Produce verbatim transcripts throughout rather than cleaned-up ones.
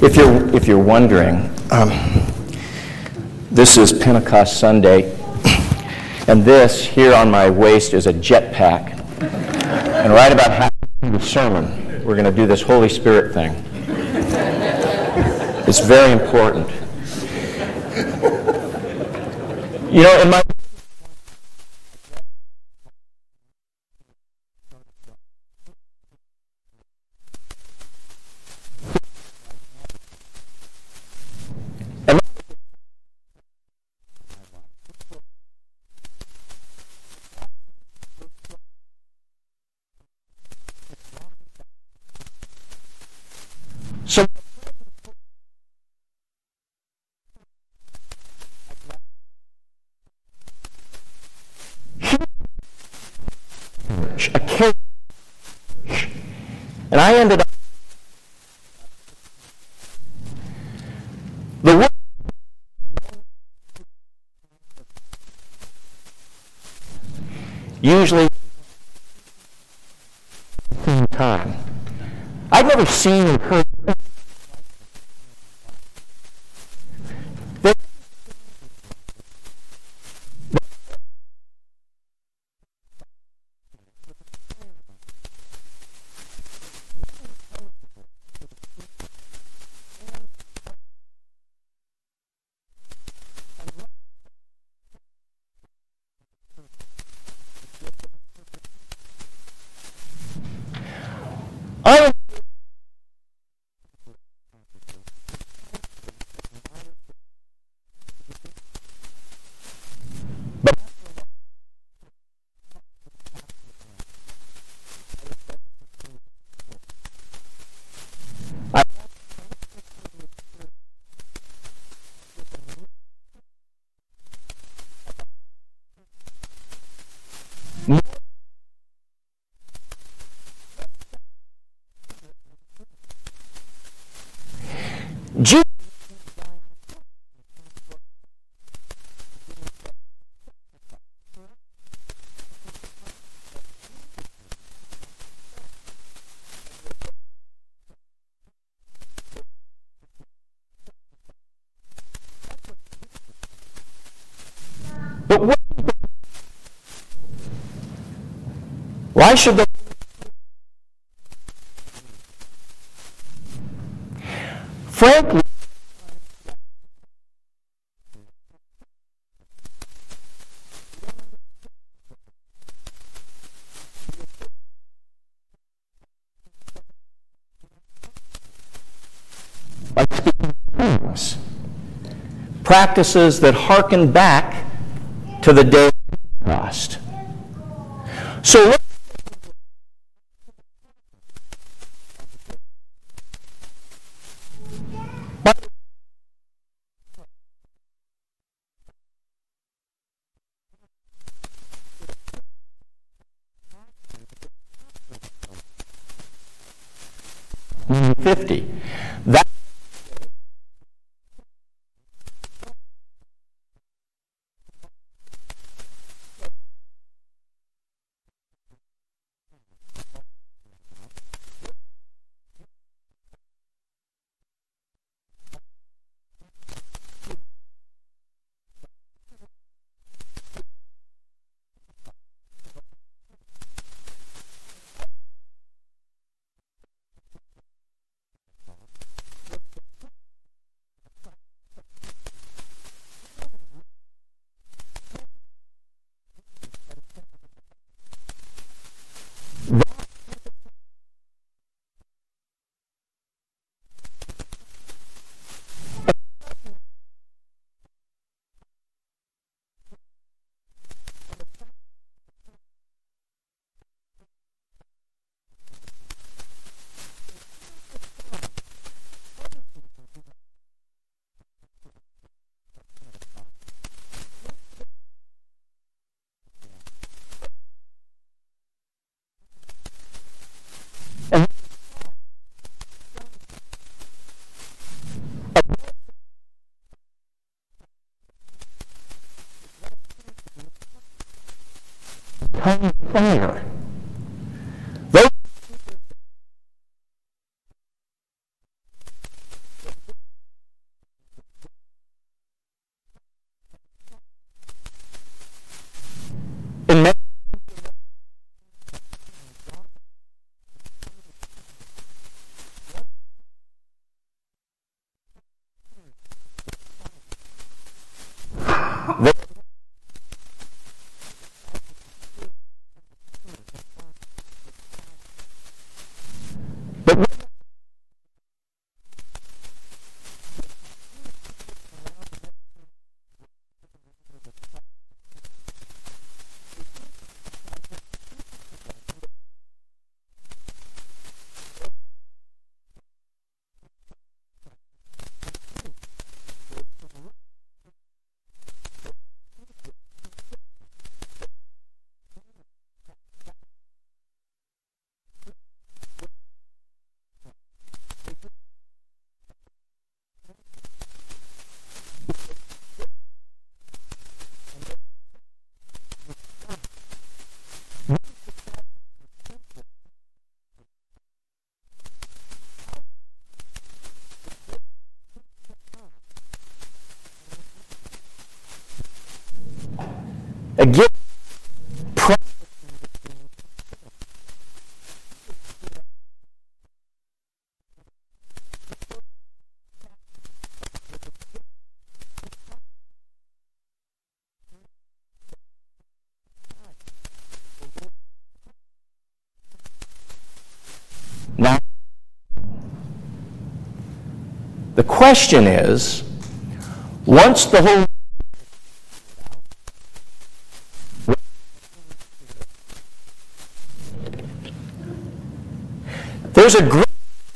If you're, if you're wondering, um, this is Pentecost Sunday, and this here on my waist is a jetpack. And right about halfway through the sermon, we're going to do this Holy Spirit thing. It's very important. You know, in my So, a carriage, and I ended up the word usually time. I've never seen or heard. I Jesus But what, why should the frankly by speaking tongues, practices that harken back to the day of Pentecost. So let's fifty. That tongue fire. Those The question is, once the whole there's a great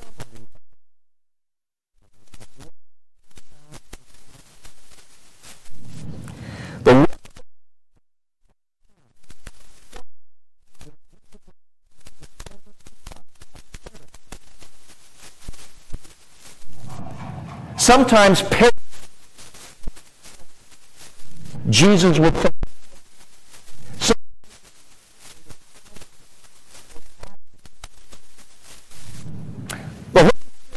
the sometimes Jesus will think so, the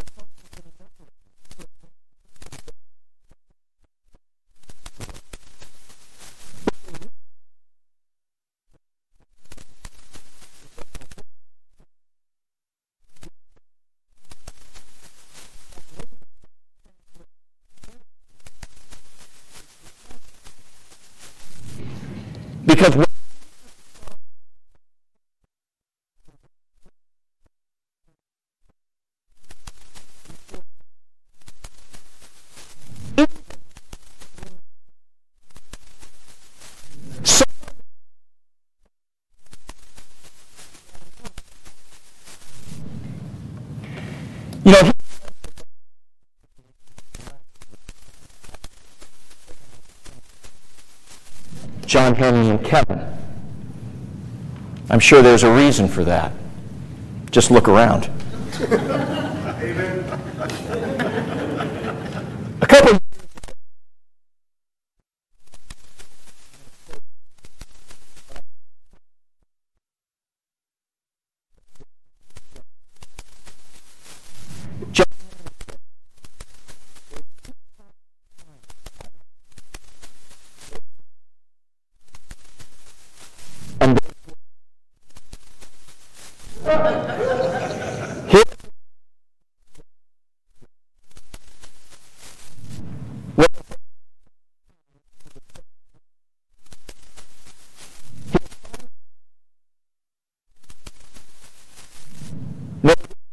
because so, you know, John Henry and Kevin. I'm sure there's a reason for that. Just look around. A couple and here, no,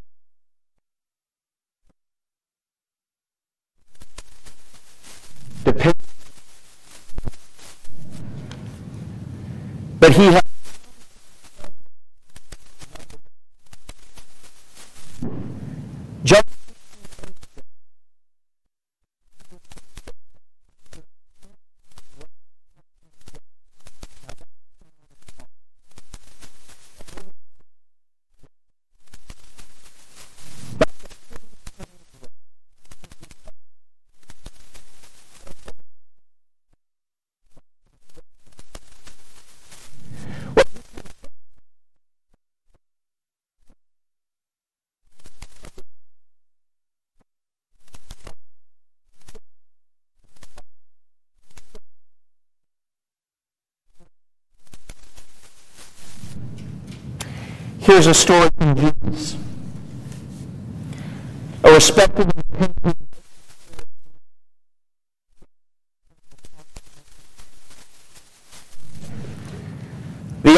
depend, but he has just here's a story from Jesus. A respected the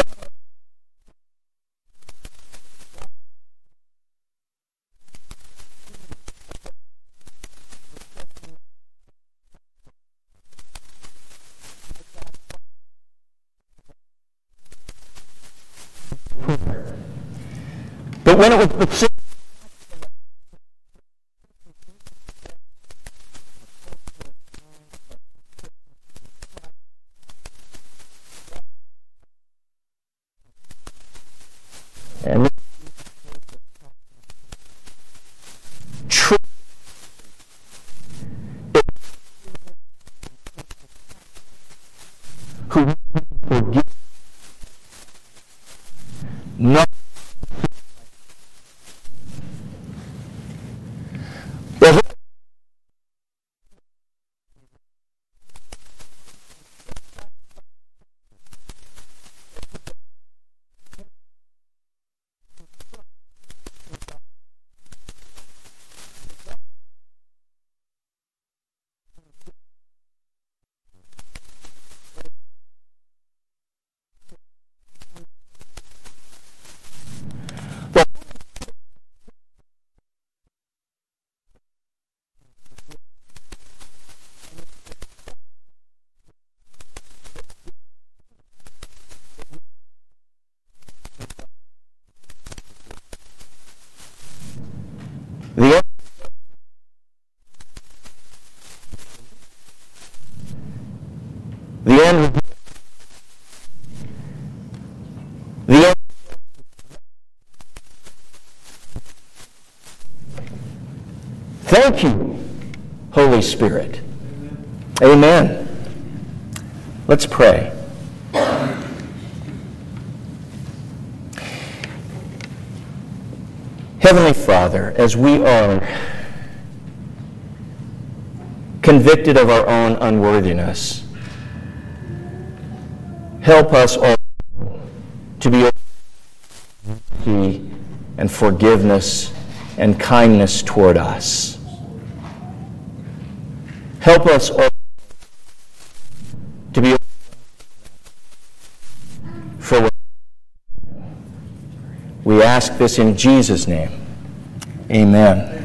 but when it was and true who forgive not Thank you, Holy Spirit. Amen. Let's pray. Heavenly Father, as we are convicted of our own unworthiness, help us all to be open and forgiveness and kindness toward us. Help us all to be open for what we ask this in Jesus' name. Amen.